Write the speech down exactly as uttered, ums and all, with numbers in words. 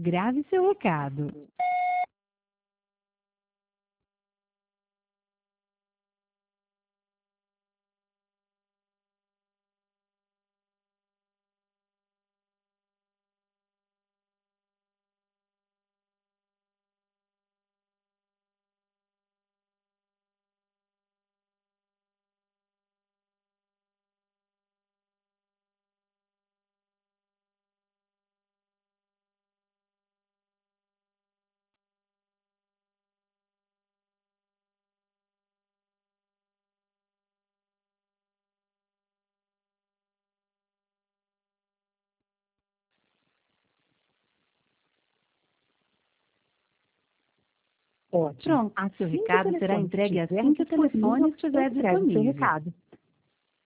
Grave seu recado. Ótimo. Pronto, Assim seu que o recado será telefone entregue estiver assim que o disponível, telefone estiver eu entrego o seu disponível. recado.